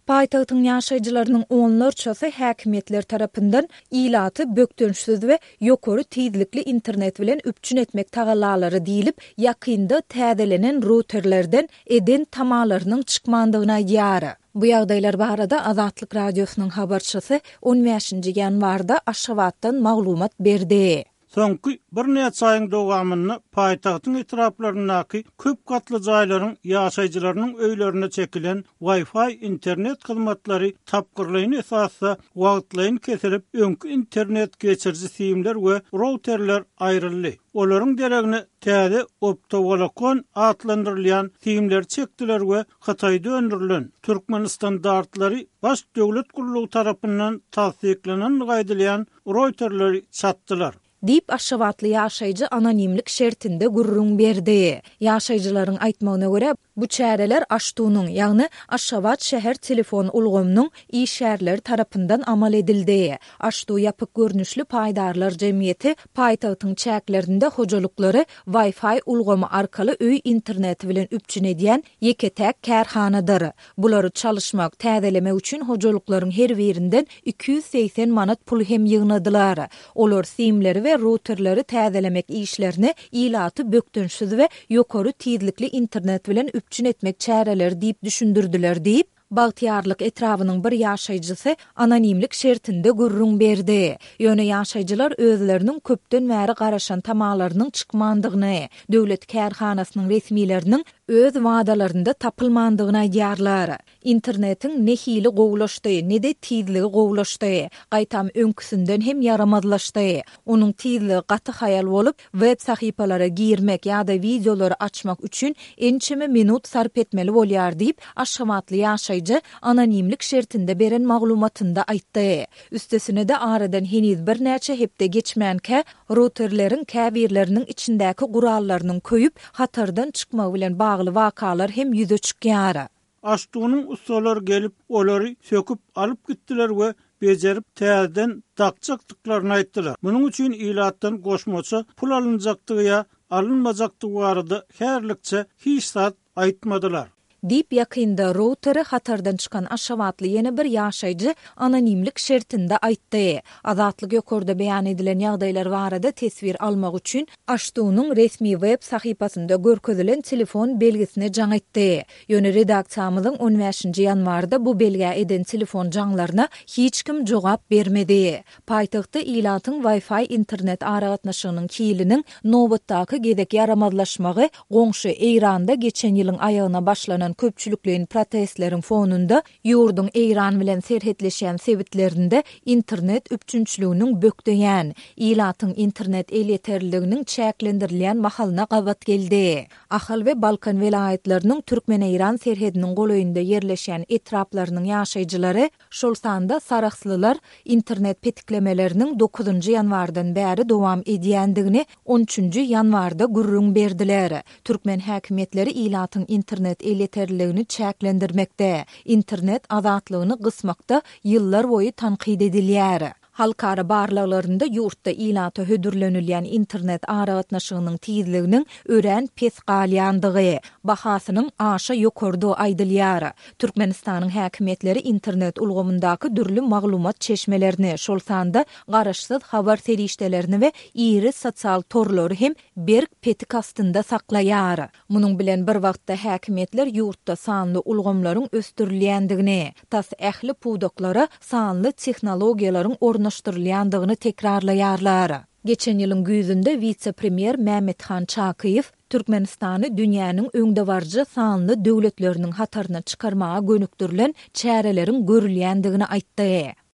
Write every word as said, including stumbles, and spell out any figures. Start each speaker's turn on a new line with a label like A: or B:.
A: Paýtagtyň ýaşaýjylarynyň onlarçasy häkimetler tarapyndan ilaty bökdönşsiz we ýokary tizlikli internet bilen üpçün etmek tagallalary diýilip, ýakynda täzelenen routerlerden eden tamalarynyň çykmandygyna ýary. Bu ýagdaýlar barada Azatlyk radiosynyň habarçysy on beşinji ýanwarda Aşgabatdan maglumat berdi.
B: Soňky bir neçe aýyň dowamyny paýtagtyň etraplaryndaky köp gatly jaýlaryň ýaşaýjylarynyň öýlerine çekilen Wi-Fi internet hyzmatlary tapgyrlygyny esasda wagtlaryň kesilip, öňkü internet geçirji simler we routerler aýryldy. Olaryň deregine täze optowolokon atlandyrylýan simler çekdiler we Hataýda öndürilen Türkmenistan dartlary baş döwlet gurulugy tarapyndan tasdiklenen gaýdylýan routerleri satdylar.
A: Dip Aşgabatly ýaşaýjy anonimlik şertinde gurrun berdi. Ýaşaýjylaryň aýtmagyna görä, bu çäreler Aştunyň, ýagny Aşgabat şäher telefon ulgamynyň işärleri tarapyndan amal edildi. Aştu ýapyk görnüşli paýdarlar jemgyýeti paýtagtyň çäklerinde hojalyklary Wi-Fi ulgamy arkaly öý interneti bilen üpçün edýän ýeketäk kärhanadyr. Bulary çalyşmak, täzelemek üçin hojalyklaryň her birinden iki yüz seksen manat pul hem ýygnadylar. Olar simleri ve routerleri täzelemek işlerini ilaty bökdönşsiz we ýokary tizlikli internet bilen üpçün etmek çäreleri diýip düşündürdiler diýip Bagtyarlyk etrawynyň bir ýaşaýjysy anonimlik şertinde gurrun berdi. Ýöne ýaşaýjylar özleriniň köpden bäri garaşan tamalarynyň çykmandygyny, döwlet kärhanasynyň resmileriniň öz wadalarynda tapylmandygyna ýarlar. Internetiň nehili gowulaşdy, ne de tizligi gowulaşdy. Gaýtam öňküsinden hem yaramazlaşdy. Onuň tizligi gaty hayal bolup, web sahypalara girmek ýa-da videolary açmak üçin ençeme minut sarp etmeli bolýar diýip Aşgabatly ýaşaýjy anonimlik şertinde beren maglumatynda aýtdy. Üstesine de aradan heniz bir näçe hepde geçmänke routerleriň käbirleriniň içindäki gurallarynyň köýüp hatardan çykmagy bilen bagly wakalar hem ýüze çykýar.
B: Aştunyň ustalary gelip olary söküp alyp gitdiler we bejerip täzeden dakçakdyklaryny aýtdylar. Munyň üçin ilatdan goşmaça pul alınjakdygy ýa alınmajakdygy barada herlikçe hiç zat aýtmadylar.
A: Dip ýakynda routeri hatardan çykan Aşgabatly ýene bir ýaşaýjy anonimlik şertinde aýtdy. Azatlyk ýokarda beýan edilen ýagdaýlar barada tesbir almak üçin Aştunyň resmi web sahypasynda görkezilen telefon belgisine jaň etdi. Ýöne redaksiýamyzyň on beşinji ýanwarda bu belgä eden telefon jaňlaryna hiç kim jogap bermedi. Paýtagtda ilatyň Wi-Fi internet aragatnaşygynyň kiliniň nobatdaky gedek yaramazlaşmagy goňşy Eýranda geçen ýylyň aýagyna başlanan köpçülüklerin protestleriň fonunda ýurdun Eýran bilen serhetleşen sebitlerinde internet üpçünçlüğünün bökdeýän, ilatyň internet el ýeterliliginiň çäklendirilýän mahalyna gabat geldi. Ahal we Balkan welaýatlarynyň Türkmen-Eýran serhediniň golaýynda ýerleşen etraplarynyň ýaşaýjylary şol sanda saraxslylar internet petiklemeleriniň dokuzunji ýanwardan bäri dowam edýändigini on üçünji ýanwarda gurrun berdiler. Türkmen häkimetleri ilatyň internet el ýeterligini çäklendirmekde, internet azatlygyny gysmakda ýyllar boýy tanqid edilýär. Halkara barlaglarynda ýurtda ilata hödürlenilýän internet aragatnaşygynyň tizliginiň örän pes galýandygy, bahasynyň aşa ýokardy aýdylýar. Türkmenistanyň häkimetleri internet ulgamyndaky dürli maglumat çeşmelerini, şol sanda garaşsyz habar serişdelerini we iri sosial torlary hem berk petik astynda saklaýar. Munyň bilen bir wagtda häkimetler ýurtda sanly ulgamlaryň östürilýändigini, tas ähli puwdaklara sanly tehnologiýalaryň ornaşdyrylýandygyny tekrarlaýarlar. Geçen ýylyň güýzünde vice-premier Mehmethan Çakyýew Türkmenistany dünýäniň öňde barjy sanly döwletleriniň hataryna çykarmaga gönükdirilen çärelerin görülýändigini aýtdy.